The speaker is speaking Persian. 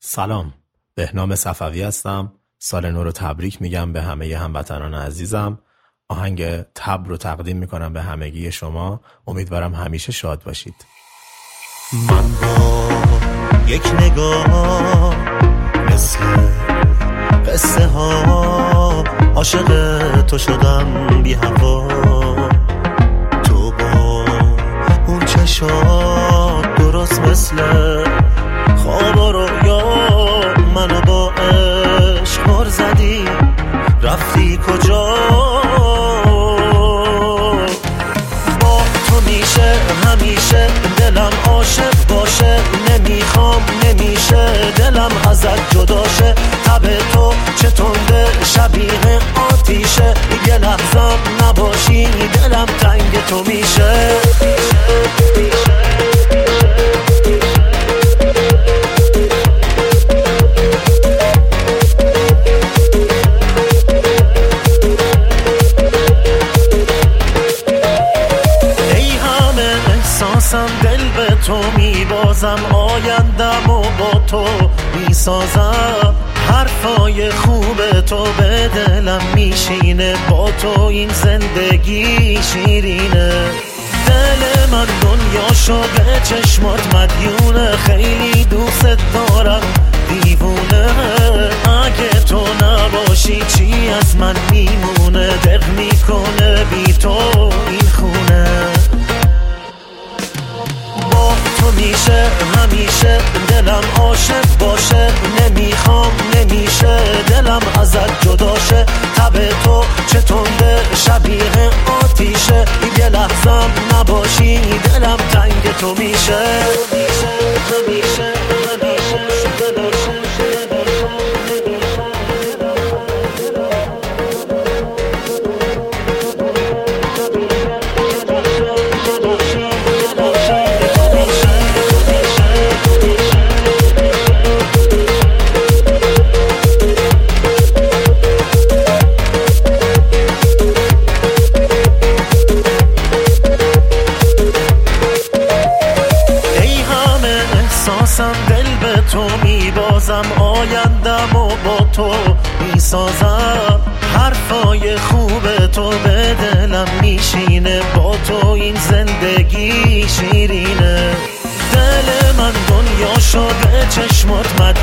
سلام، بهنام صفوی هستم. سال نو رو تبریک میگم به همه هموطنان عزیزم. آهنگ تبر رو تقدیم میکنم به همگی شما. امیدوارم همیشه شاد باشید. من با یک نگاه مثل قصه ها عاشق تو شدم بی هوا. تو با اون چشات درست مثل خواب و رویا منو با عشق مر زدی. رفتی کجا؟ با تو میشه همیشه دلم عاشق باشه. نمیخوام نمیشه دلم ازت جدا شه. تب تو چه تنده شبیه آتیشه. یه لحظم نباشی دلم تنگ تو میشه. دل به تو میبازم، آیندم و با تو میسازم. حرفای خوب تو به دلم میشینه، با تو این زندگی شیرینه. دل من دنیاشو به چشمات مدیونه، خیلی دوست دارم دیوونه. اگه تو نباشی چی از من میمونه؟ دق میکنه بی تو این خونه. تو میشه همیشه دلم عاشق باشه. نمیخوام نمیشه دلم ازت جدا شه. تب تو چه تنده شبیه آتیشه. یه لحظم نباشی دلم تنگ تو میشه. دل به تو میبازم، آیندم و با تو میسازم. حرفای خوب تو به دلم میشینه، با تو این زندگی شیرینه. دل من دنیا شده چشمات